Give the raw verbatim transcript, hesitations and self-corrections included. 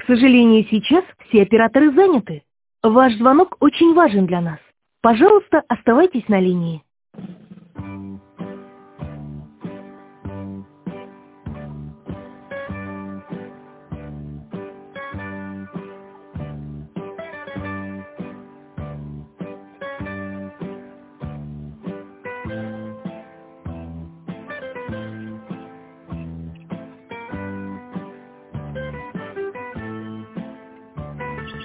К сожалению, сейчас все операторы заняты. Ваш звонок очень важен для нас. Пожалуйста, оставайтесь на линии.